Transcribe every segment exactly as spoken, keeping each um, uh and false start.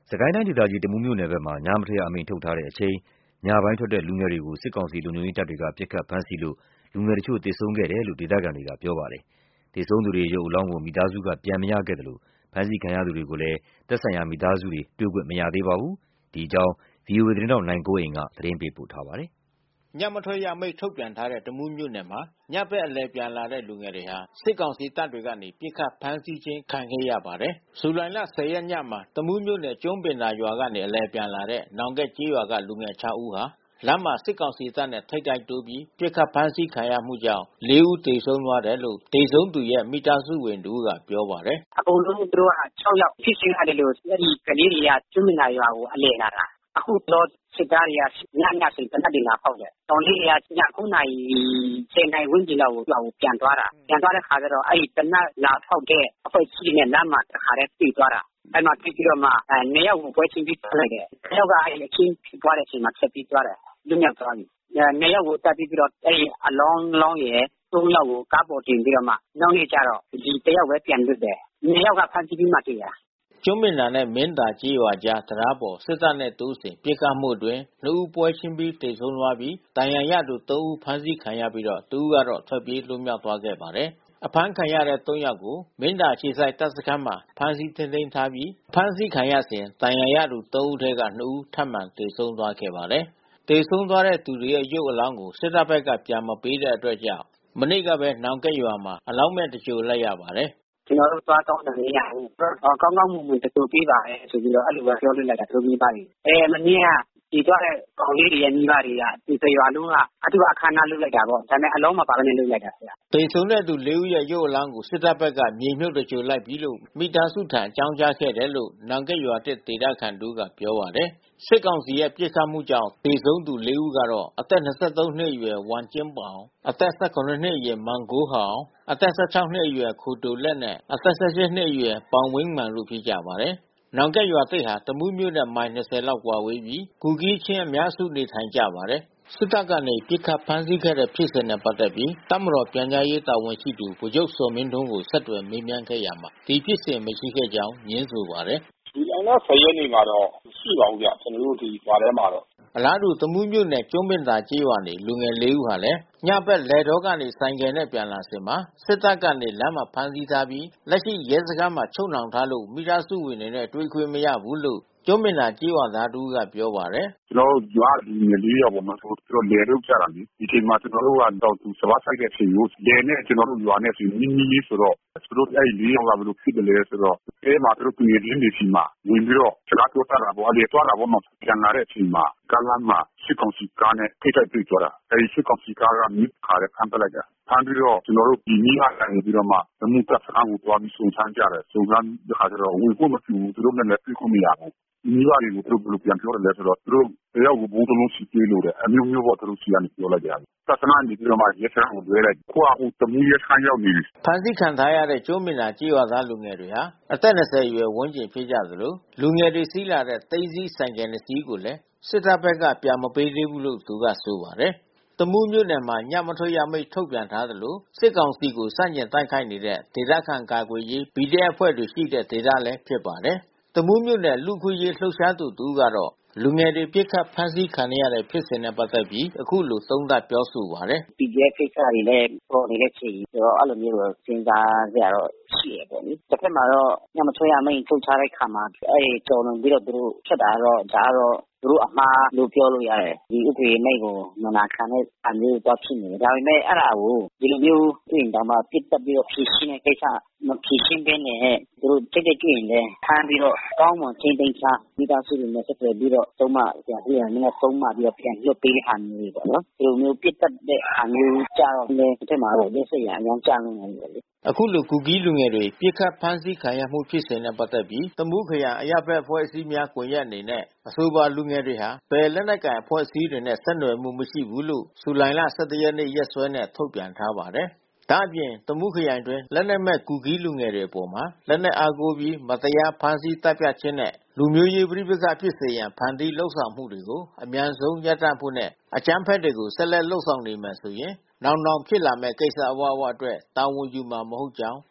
စကိုင်းတိုင်းဒေသကြီးတမူးမြို့နယ်ဘက်မှာညမထွက်ရအမိန့်ထုတ်ထားတဲ့အချိန်ညပိုင်းထွက်တဲ့လူငယ်တွေကိုစစ်ကောင်စီလုံခြုံရေးတပ်တွေကပစ်ခတ်ဖမ်းဆီးလို့လူငယ်တချို့သေဆုံးခဲ့တယ်လို့ဒေသခံတွေကပြောပါတယ်။သေဆုံးသူတွေရုပ်အလောင်းကိုမိသားစုကပြန်မရခဲ့တယ်လို့ဖမ်းဆီးခံရသူတွေကိုလည်းသက်ဆိုင်ရာမိသားစုတွေတွေ့ခွင့်မရသေးပါဘူး။ဒီအကြောင်း ဗွီအိုအေ သတင်းထောက်နိုင်ကွန်းအိန်ကသတင်းပေးပို့ထားပါတယ်။ညမထွက်ရမိန့်ထုတ်ပြန်ထားတဲ့တမူးမြို့နယ်မှာညဘက်အလယ်ပြန်လာတဲ့လူငယ်တွေဟာစစ်ကောင်စီတပ်တွေကနေပစ်ခတ်ဖမ်းဆီးခြင်းခံခဲ့ရပါတယ်။ဇူလိုင်လ ၁၀ ရက်ညမှာတမူးမြို့နယ်ကျွန်းပင်သာရွာကနေအလယ်ပြန်လာတဲ့နောင်ကက်ကျေးရွာကလူငယ် ၆ ဦးဟာလမ်းမှာစစ်ကောင်စီတပ်နဲ့ထိပ်တိုက်တိုးပြီးပစ်ခတ်ဖမ်းဆီးခံရမှုကြောင့်လေးဦးသေဆုံးသွားတယ်လို့သေဆုံးသူရဲ့မိသားစုဝင်တဦးကပြောပါတယ်။အကုန်လုံးသူတို့က ၆ ယောက်ဖြစ်ချင်းရတယ်လို့အဲဒီကလေးတွေကကျွန်းပင်သာရွာကိုအလယ်လာတာ။အခုတော့စစ်သားတွေကညညစိတနတ်တွေလာဖောက်တယ်။တောင်လေးတွေကည ၉ နာရီ ၁၀ နာရီဝန်းကျင်လောက်ကိုပြန်သွားတာ။ပြန်သွားတဲ့ခါကျတော့အဲဒီတနတ်လာဖောက်တဲ့အဖွဲ့အစည်းနဲ့လမ်းမှာတခါတည်းတွေ့သွားတာ။အဲဒီမှာတွေ့ပြီးတော့မှနှစ်ယောက်ကိုပွဲချင်းပြီးထွက်လိုက်တယ်။တစ်ယောက်ကအဲဒီအခင်းဖြစ်သွားတဲ့အချိန်မှာဆက်ပြီးသွားတယ်။လွတ်မြောက်သွားပြီ။နှစ်ယောက်ကိုတတ်ပြီးတော့အဲဒီအလောင်းလောင်းရယ်သုံးယောက်ကိုကားပေါ်တင်ပြီးတော့မှနောက်နေ့ကျတော့ဒီတစ်ယောက်ပဲပြန်လွတ်တယ်။နှစ်ယောက်ကဖမ်းဆီးပြီးမှတွေ့တာ။ကျွန်းပင်သာနဲ့မင်းသာကျေးရွာကြားတရားပေါ်စစ်တပ်နဲ့တိုးစဉ်ပစ်ခတ်မှုအတွင်းနှစ်ဦးပွဲချင်းပြီးသေဆုံးသွားပြီးတန်ရန်ရသူသုံးဦးဖမ်းဆီးခံရပြီးတော့တဦးကတော့ထွက်ပြေးလွတ်မြောက်သွားခဲ့ပါတယ်။အဖမ်းခံရတဲ့သုံးယောက်ကိုမင်းသာခြေဆိုင်တပ်စခန်းမှာဖမ်းဆီးထိန်းသိမ်းထားပြီးဖမ်းဆီးခံရစဉ်တန်ရန်ရသူသုံးဦးထဲကနှစ်ဦးထပ်မံသေဆုံးသွားခဲ့ပါတယ်။သေဆုံးသွားတဲ့သူတွေရဲ့ရုပ်အလောင်းကိုစစ်တပ်ဘက်ကပြန်မပေးတဲ့အတွက်ကြောင့်မနေ့ကပဲနောင်ကက်ရွာမှာအလောင်းမဲ့တကြိုလိုက်ရပါတယ်။ကျွန်တော်တို့သွားတောင်းတယ်မရဘူး။ကောင်းကောင်းမွန်မွန်တကြိုပေးပါအဲဆိုပြီးတော့အဲ့လိုပဲပြောလွှတ်လိုက်တာသူမိပါတွေ။အဲမနေ့ကဒီတော့တဲ့ကောင်လေးတွေရဲ့မိဘတွေကဒီတရွာလုံးကအတူအခမ်းအနားလုပ်လိုက်တာပေါ့ဒါပေမဲ့အလုံးမပါဘဲနဲ့လုပ်လိုက်တာဆရာ။သေဆုံးတဲ့သူလေးဦးရဲ့ရုပ်အလောင်းကိုစစ်တပ်ဘက်ကမြေမြုပ်တကြိုလိုက်ပြီးလို့မိသားစုထံအကြောင်းကြားခဲ့တယ်လို့နောင်ကက်ရွာတဲ့ဒေသခံတို့ကပြောပါတယ်။စစ်ကောင်စီရဲ့ပြစ်ခတ်မှုကြောင့်သေဆုံးသူလေးဦးကတော့အသက် ၂၃ နှစ်အရွယ်ဝမ်ကျင်းပေါင်အသက် ၁၇ နှစ်အရွယ်မန်ကိုဟောင်အသက် ၁၆ နှစ်အရွယ်ခူတိုလက်နဲ့အသက် ၁၈ နှစ်အရွယ်ပေါင်ဝင်းမှန်တို့ဖြစ်ကြပါတယ်။နောင်ကက်ရွာသစ်ဟာတမူးမြို့နဲ့မိုင် ၂၀ လောက်ကွာဝေးပြီးကူကီးချင်းအများစုနေထိုင်ကြပါတယ်။စစ်တပ်ကနေပစ်ခတ်ဖမ်းဆီးခဲ့တဲ့ဖြစ်စဉ်နဲ့ပတ်သက်ပြီးတပ်မတော်ပြန်ကြားရေးတာဝန်ရှိသူဗိုလ်ချုပ်ဇော်မင်းထွန်းကိုဆက်သွယ်မေးမြန်းခဲ့ရာမှာဒီဖြစ်စဉ်မရှိခဲ့ကြောင်းငြင်းဆိုပါတယ်။ဒီလ၁၀ ရက်နေ့မှာတော့ရှိပါဘူးဗျကျွန်တော်တို့ဒီရွာထဲမှာတော့အလားတူတမူးမြို့နယ်ကျွန်းပင်သာကျေးရွာနေလူငယ်လေးဦးဟာလည်းညဘက်လယ်တော်ကနေဆိုင်ကယ်နဲ့ပြန်လာစဉ်မှာစစ်တပ်ကနေလမ်းမှာဖမ်းဆီးထားပြီးလက်ရှိရဲစခန်းမှာချုပ်နှောင်ထားလို့မိသားစုဝင်တွေနဲ့တွေ့ခွင့်မရဘူးလို့ကျွန်းပင်သာကျေးရွာသားတူကပြောပါတယ်ကျွန်တော်ရွာလူငယ်လေးယောက်ပေါ့နော်သူတို့လယ်လုပ်ကြတာလေဒီချိန်မှာကျွန်တော်တို့ကတော့သူစဘာဆိုင်တဲ့အချိန်ကိုလယ်နဲ့ကျွန်တော်တို့ရွာနဲ့ဆိုနီးနီးလေးဆိုတော့သူတို့အဲ့လေးယောက်ကဘယ်လိုဖြစ်တယ်လဲဆိုတော့အဲမှာသူတို့ပြည်ရင်းနေစီမှာဝင်ပြီးတော့စကားပြောတာပေါ့အလေတော့တာပေါ့နော်ပြန်လာတဲ့အချိန်မှာကလမ်းမှာစစ်ကောင်စီကားနဲ့ထိတိုက်တွေ့ကြတာအဲဒီစစ်ကောင်စီကားကမြစ်ခါတဲ့ဖမ်းပလိုက်တာဖမ်းပြီးတော့ကျွန်တော်တို့ဒီနီးဟာကနေပြီးတော့မှအမှုတပ်စခန်းကိုတွားပြီးစုံစမ်းကြတယ်စုံစမ်းတဲ့ခါကျတော့ဝင်ဖို့မဖြစ်ဘူးသူတို့နဲ့လည်းတွေ့ခွင့်မရဘူးမိဘတွေကိုသူတို့ဘယ်လိုပြန်ပြောတယ်လဲဆိုတော့သူတို့တယောက်ကိုဘူးတလုံးစီပြေးလို့တဲ့အမျိုးမျိုးပေါ့သူတို့စီကနေပြောလိုက်ကြတယ်။သတ်သနာနေပြီးတော့မှရဲစခန်းကိုလွှဲလိုက်ခွာဦးတမူရဲစခန်းရောက်နေပြီ။ဖမ်းဆီးခံထားရတဲ့ကျွန်းမင်နာကြေးရွာသားလူငယ်တွေဟာအသက် ၂၀ အရွယ်ဝန်းကျင်ဖြစ်ကြသလိုလူငယ်တွေစီးလာတဲ့သိန်းစည်းဆိုင်ကယ်နှစ်စီးကိုလည်းစစ်တပ်ဘက်ကပြန်မပေးသေးဘူးလို့သူကဆိုပါတယ်။တမူးမြို့နယ်မှာညမထွက်ရမိန့်ထုတ်ပြန်ထားသလိုစစ်ကောင်စီကိုစန့်ကျင်တိုက်ခိုက်နေတဲ့ဒေသခံကာကွယ်ရေး ပီ ဒီ အက်ဖ် အဖွဲ့တွေရှိတဲ့ဒေသလည်းဖြစ်ပါတယ်။တမူးမြို့နယ်လူခွေရေးလှုပ်ရှားသူတူကတော့လူငယ်တွေပြစ်ခတ်ဖမ်းဆီးခံရတဲ့ဖြစ်စဉ်နဲ့ပတ်သက်ပြီးအခုလိုသုံးသပ်ပြောဆိုပါတယ်။ ပီ ဒီ အက်ဖ် ကိစ္စတွေလည်းပေါ်နေတဲ့ချိန်ဆိုတော့အဲ့လိုမျိုးတော့စဉ်းစားကြတော့ရှိရပေါ့လေ။တစ်ဖက်မှာတော့ညမထွက်ရမိန့်ထုတ်ထားတဲ့ခါမှာအဲ့ကြော်လွန်ပြီးတော့သူတို့ဖြစ်တာတော့ဒါကတော့သူတို့အမှားလို့ပြောလို့ရတယ်။ဒီဥပဒေမိန့်ကိုမနာခံတဲ့အမျိုးတော့ဖြစ်နေတယ်။ဒါပေမဲ့အဲ့ဒါကိုဒီလိုမျိုးတွေ့ရင်တော့မှပြစ်တက်ပြီးတော့ဖြည့်ရှင်းတဲ့ကိစ္စမဖြည့်ရှင်းဘဲနဲ့သူတို့တိတ်တိတ်တွေ့ရင်လည်းဖမ်းပြီးတော့ကောင်းမှချင်းသိမ်းချမိသားစုတွေနဲ့ဆက်သွယ်ပြီးတော့သုံးမပြန်ပြီးတော့လည်းသုံးမပြီးတော့ပြန်လွတ်ပေးတဲ့ဟာမျိုးတွေပေါ့နော်။ဒီလိုမျိုးပြစ်တက်တဲ့ဟာမျိုးကြတော့လည်းတစ်ထက်မှာတော့လက်ဆက်ရအကြောင်းကြားလို့နေတယ်လေ။အခုလိုကူကီးလူငယ်တွေပြစ်ခတ်ဖမ်းဆီးခံရမှုဖြစ်စဉ်နဲ့ပတ်သက်ပြီးတမူးခရိုင်အရပ်ဘက်အဖွဲ့အစည်းများကွန်ရက်အနေနဲ့အဆိုပါလူငယ်တွေဟာဘယ်လက်နက်ကိုင်အဖွဲ့အစည်းတွေနဲ့ဆက်နွယ်မှုမရှိဘူးလို့ဇူလိုင်လ ၁၁ ရက်နေ့ရက်စွဲနဲ့ထုတ်ပြန်ထားပါတယ်။ဒါ့အပြင်တမူးခရိုင်တွင်လက်နက်မဲ့ကူကီးလူငယ်တွေအပေါ်မှာလက်နက်အားကိုးပြီးမတရားဖမ်းဆီးတပ်ဖြတ်ခြင်းနဲ့လူမျိုးရေးပဋိပက္ခဖြစ်စေရန်ဖန်တီးလှုပ်ဆောင်မှုတွေကိုအမြန်ဆုံးရပ်တန့်ဖို့နဲ့အကြမ်းဖက်တွေကိုဆက်လက်လှုပ်ဆောင်နေမယ်ဆိုရင်နောင်နောင်ဖြစ်လာမဲ့ကိစ္စအဝဝအတွက်တာဝန်ယူမှာမဟုတ်ကြောင်း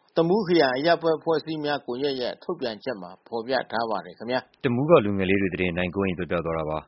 တမူးခရိုင်အရပ်ဘက်အဖွဲ့အစည်းများကွန်ရက်ရဲ့ထုတ်ပြန်ချက်မှာဖော်ပြထားပါတယ်ခင်ဗျာ။တမူးကလူငယ်လေးတွေသတင်းနိုင်ကိုရင်ပြောပြသွားတာပါ။